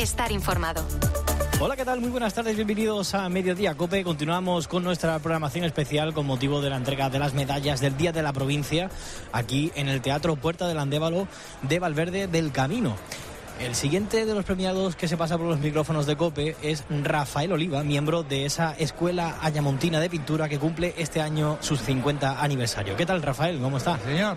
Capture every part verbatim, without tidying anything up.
estar informado. Hola, ¿qué tal? Muy buenas tardes, bienvenidos a Mediodía COPE. Continuamos con nuestra programación especial con motivo de la entrega de las medallas del Día de la Provincia aquí en el Teatro Puerta del Andévalo de Valverde del Camino. El siguiente de los premiados que se pasa por los micrófonos de COPE es Rafael Oliva, miembro de esa Escuela Ayamontina de Pintura que cumple este año sus cincuenta aniversario. ¿Qué tal, Rafael? ¿Cómo está? Señor,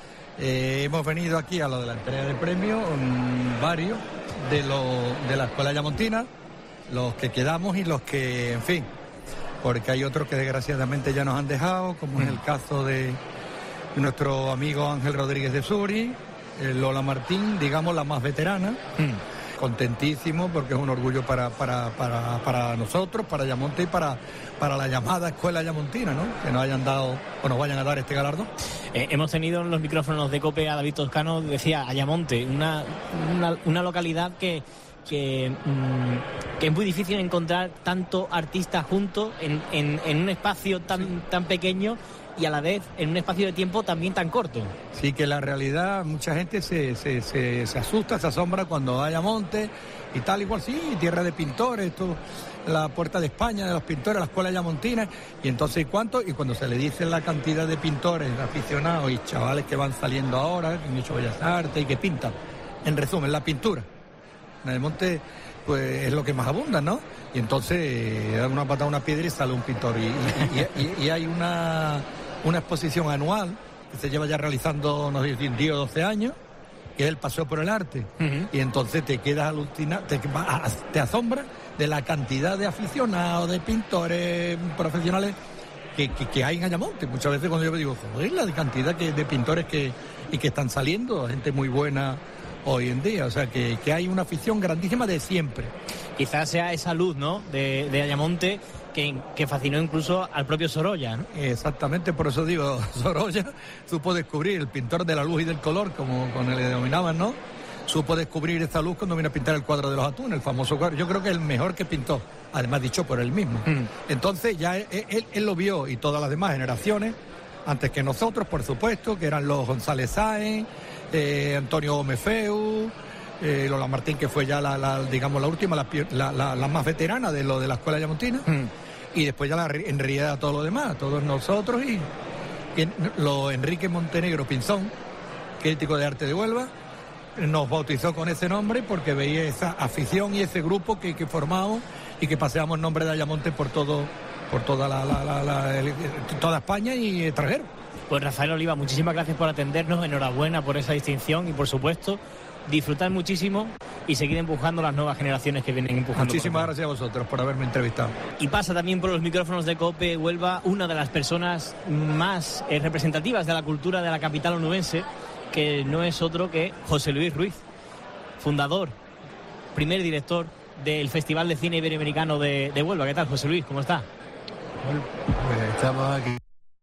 eh, hemos venido aquí a lo de la entrega de premios, um, varios de, lo, de la Escuela Ayamontina, los que quedamos y los que, en fin, porque hay otros que desgraciadamente ya nos han dejado, como mm. es el caso de nuestro amigo Ángel Rodríguez de Suri, eh, Lola Martín, digamos la más veterana, mm. contentísimo porque es un orgullo para, para, para, para nosotros, para Ayamonte y para, para la llamada Escuela Ayamontina, ¿no? Que nos hayan dado o nos vayan a dar este galardón. Eh, hemos tenido en los micrófonos de COPE a David Toscano, decía Ayamonte, una, una, una localidad que... Que, mmm, que es muy difícil encontrar tanto artistas juntos en, en, en un espacio tan, sí. tan pequeño y a la vez en un espacio de tiempo también tan corto. Sí, que la realidad, mucha gente se, se, se, se asusta, se asombra cuando hay Ayamonte y tal, igual sí, tierra de pintores, esto, la Puerta de España, de los pintores, la Escuela Ayamontina, y entonces ¿cuánto? Y cuando se le dice la cantidad de pintores, aficionados y chavales que van saliendo ahora, que han hecho bellas artes y que pintan, en resumen, la pintura. En el monte, pues es lo que más abunda, ¿no? Y entonces eh, da una patada a una piedra y sale un pintor. Y, y, y, y hay una, una exposición anual que se lleva ya realizando, no sé, diez o doce años, que es el Paseo por el Arte. Uh-huh. Y entonces te quedas alucinado, te, te asombras de la cantidad de aficionados, de pintores profesionales que, que, que hay en Ayamonte. Muchas veces cuando yo me digo, joder, la cantidad que, de pintores que, y que están saliendo, gente muy buena hoy en día, o sea que, que hay una afición grandísima de siempre. Quizás sea esa luz, ¿no?, de, de Ayamonte que, que fascinó incluso al propio Sorolla, ¿no? Exactamente, por eso digo, Sorolla supo descubrir, el pintor de la luz y del color, como, como le denominaban, ¿no? Supo descubrir esa luz cuando vino a pintar el cuadro de los atunes, el famoso cuadro. Yo creo que es el mejor que pintó, además dicho por él mismo. Mm. Entonces ya él, él, él lo vio, y todas las demás generaciones, antes que nosotros, por supuesto, que eran los González Sáenz, Eh, Antonio Gómez Feu, eh, Lola Martín, que fue ya la, la digamos la última, la, la, la, la más veterana de lo de la Escuela Ayamontina, mm. y después ya la, en realidad todos los demás, todos nosotros y, y lo Enrique Montenegro Pinzón, crítico de arte de Huelva, nos bautizó con ese nombre porque veía esa afición y ese grupo que, que formamos y que paseamos el nombre de Ayamonte por todo, por toda la, la, la, la el, toda España y extranjero. Pues Rafael Oliva, muchísimas gracias por atendernos, enhorabuena por esa distinción y por supuesto disfrutar muchísimo y seguir empujando las nuevas generaciones que vienen empujando. Muchísimas gracias a vosotros por haberme entrevistado. Y pasa también por los micrófonos de COPE Huelva una de las personas más eh, representativas de la cultura de la capital onubense, que no es otro que José Luis Ruiz, fundador, primer director del Festival de Cine Iberoamericano de, de Huelva. ¿Qué tal, José Luis? ¿Cómo está? Bueno, pues estamos aquí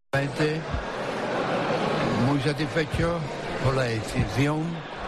muy satisfechos por la distinción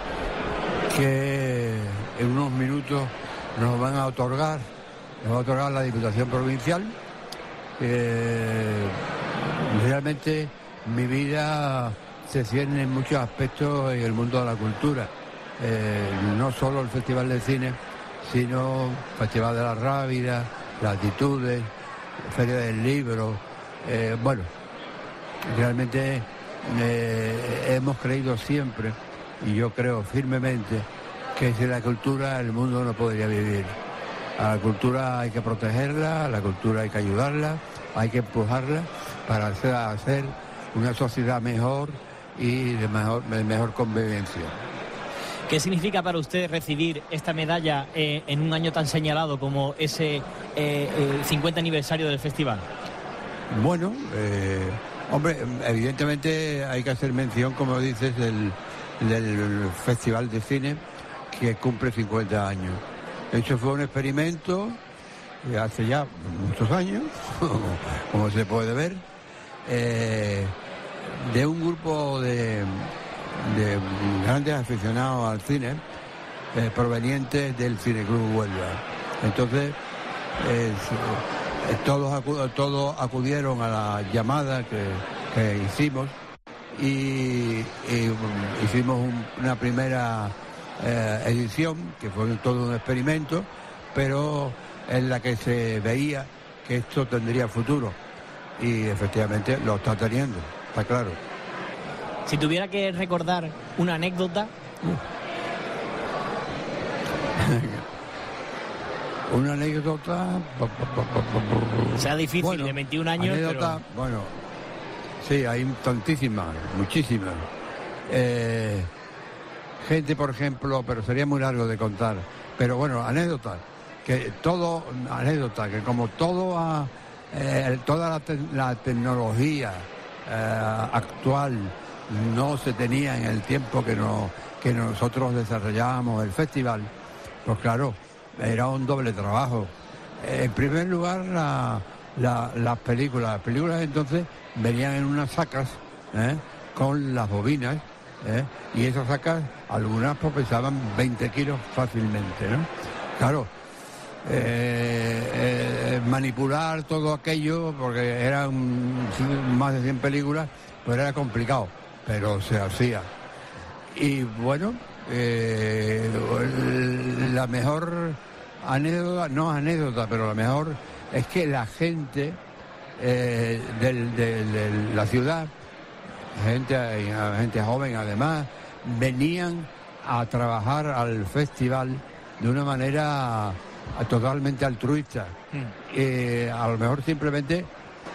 que en unos minutos nos van a otorgar, nos va a otorgar la Diputación Provincial. Eh, realmente mi vida se cierne en muchos aspectos en el mundo de la cultura, eh, no solo el Festival de Cine, sino el Festival de la Rábida, Latitudes, Feria del Libro, eh, bueno, realmente eh, hemos creído siempre, y yo creo firmemente, que sin la cultura el mundo no podría vivir. A la cultura hay que protegerla, a la cultura hay que ayudarla, hay que empujarla para hacer, hacer una sociedad mejor y de mejor, de mejor convivencia. ¿Qué significa para usted recibir esta medalla eh, en un año tan señalado como ese eh, eh, cincuenta aniversario del festival? Bueno, eh, hombre, evidentemente hay que hacer mención, como dices, del, del Festival de Cine, que cumple cincuenta años. De hecho, fue un experimento hace ya muchos años, como se puede ver, eh, de un grupo de, de grandes aficionados al cine, eh, provenientes del Cineclub Huelva. Entonces, eh, todos, acu- todos acudieron a la llamada que, que hicimos y, y um, hicimos un, una primera eh, edición, que fue todo un experimento, pero en la que se veía que esto tendría futuro. Y efectivamente lo está teniendo, está claro. Si tuviera que recordar una anécdota... Una anécdota... Sea difícil, bueno, de veintiún años, anécdota, pero... Bueno, sí, hay tantísimas, muchísimas. Eh, gente, por ejemplo, pero sería muy largo de contar. Pero bueno, anécdotas. Que todo, anécdota, que como todo a, eh, toda la, te, la tecnología eh, actual no se tenía en el tiempo que, no, que nosotros desarrollábamos el festival, pues claro, era un doble trabajo. En primer lugar, la, la, las películas. Las películas entonces venían en unas sacas, ¿eh? con las bobinas, ¿eh? y esas sacas, algunas pues, pesaban veinte kilos fácilmente, ¿no? Claro, eh, eh, manipular todo aquello, porque eran más de cien películas, pues era complicado, pero se hacía. Y bueno, eh, la mejor anécdota, no anécdota, pero la mejor es que la gente eh, del, de, de la ciudad, gente, gente joven además, venían a trabajar al festival de una manera totalmente altruista. Mm. Eh, a lo mejor simplemente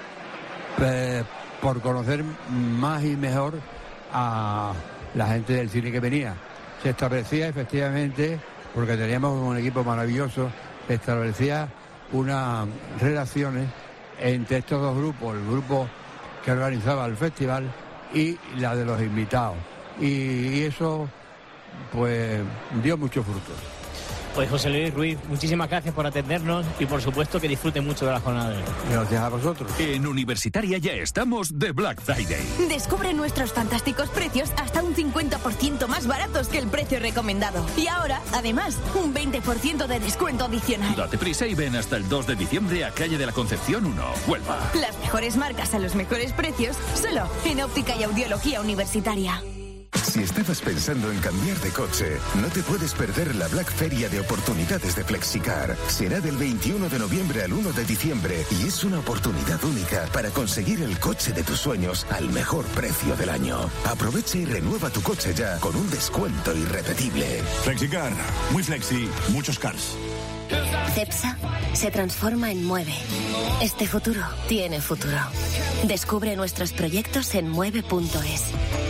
eh, por conocer más y mejor a la gente del cine que venía. Se establecía efectivamente, porque teníamos un equipo maravilloso, se establecía unas relaciones entre estos dos grupos, el grupo que organizaba el festival y la de los invitados. Y, y eso pues dio muchos frutos. Pues José Luis Ruiz, muchísimas gracias por atendernos y por supuesto que disfruten mucho de la jornada de hoy. Gracias a vosotros. En Universitaria ya estamos de Black Friday. Descubre nuestros fantásticos precios hasta un cincuenta por ciento más baratos que el precio recomendado. Y ahora, además, un veinte por ciento de descuento adicional. Date prisa y ven hasta el dos de diciembre a Calle de la Concepción uno, Huelva. Las mejores marcas a los mejores precios, solo en Óptica y Audiología Universitaria. Si estabas pensando en cambiar de coche, no te puedes perder la Black Feria de oportunidades de Flexicar. Será del veintiuno de noviembre al uno de diciembre y es una oportunidad única para conseguir el coche de tus sueños al mejor precio del año. Aprovecha y renueva tu coche ya con un descuento irrepetible. Flexicar, muy flexi, muchos cars. Cepsa se transforma en Mueve. Este futuro tiene futuro. Descubre nuestros proyectos en mueve punto es.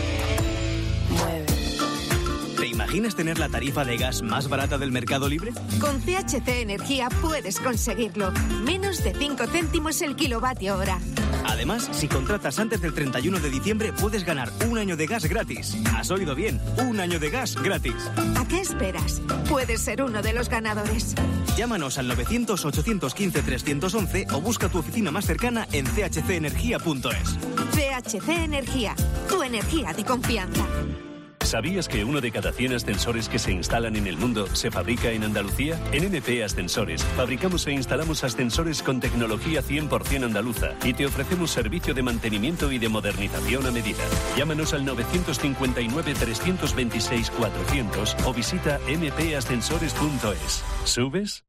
¿Te imaginas tener la tarifa de gas más barata del mercado libre? Con C H C Energía puedes conseguirlo. Menos de cinco céntimos el kilovatio hora. Además, si contratas antes del treinta y uno de diciembre, puedes ganar un año de gas gratis. ¿Has oído bien? Un año de gas gratis. ¿A qué esperas? Puedes ser uno de los ganadores. Llámanos al novecientos, ochocientos quince, trescientos once o busca tu oficina más cercana en c h c energía punto es. C H C Energía, tu energía de confianza. ¿Sabías que uno de cada cien ascensores que se instalan en el mundo se fabrica en Andalucía? En N P Ascensores fabricamos e instalamos ascensores con tecnología cien por ciento andaluza y te ofrecemos servicio de mantenimiento y de modernización a medida. Llámanos al novecientos cincuenta y nueve, trescientos veintiséis, cuatrocientos o visita m p ascensores punto es. ¿Subes?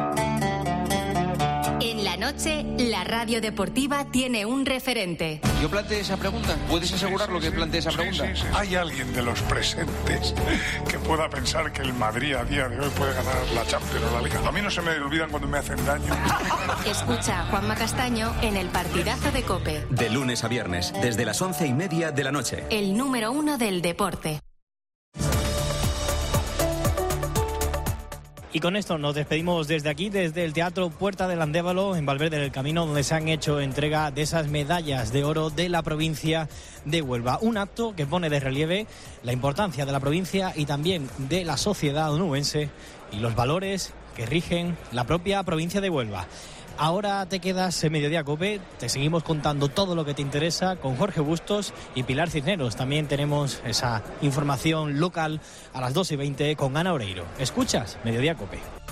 En la noche, la radio deportiva tiene un referente. Yo planteé esa pregunta. ¿Puedes asegurarlo que planteé esa pregunta? Sí, sí, sí. ¿Hay alguien de los presentes que pueda pensar que el Madrid a día de hoy puede ganar la Champions o la Liga? A mí no se me olvidan cuando me hacen daño. Escucha a Juanma Castaño en el partidazo de COPE. De lunes a viernes, desde las once y media de la noche. El número uno del deporte. Y con esto nos despedimos desde aquí, desde el Teatro Puerta del Andévalo, en Valverde del Camino, donde se han hecho entrega de esas medallas de oro de la provincia de Huelva. Un acto que pone de relieve la importancia de la provincia y también de la sociedad onubense y los valores que rigen la propia provincia de Huelva. Ahora te quedas en Mediodía Cope, te seguimos contando todo lo que te interesa con Jorge Bustos y Pilar Cisneros. También tenemos esa información local a las dos y veinte con Ana Oreiro. ¿Escuchas? Mediodía Cope.